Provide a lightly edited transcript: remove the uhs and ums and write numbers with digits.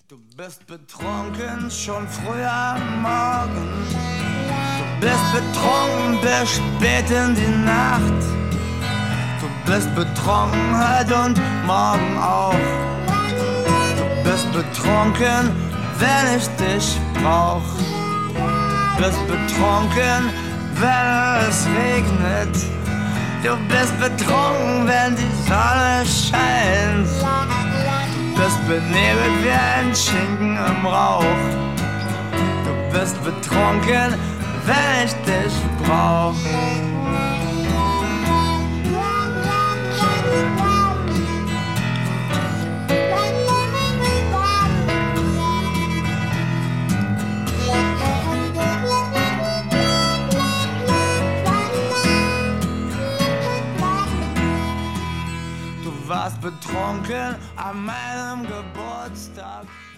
Du bist betrunken schon früh am Morgen. Du bist betrunken bis spät in die Nacht. Du bist betrunken heute und morgen auch. Du bist betrunken, wenn ich dich brauch. Du bist betrunken, wenn es regnet. Du bist betrunken, wenn die Sonne scheint. Du bist benebelt wie ein Schinken im Rauch. Du bist betrunken, wenn ich dich brauch. Du warst betrunken an meinem Geburtstag.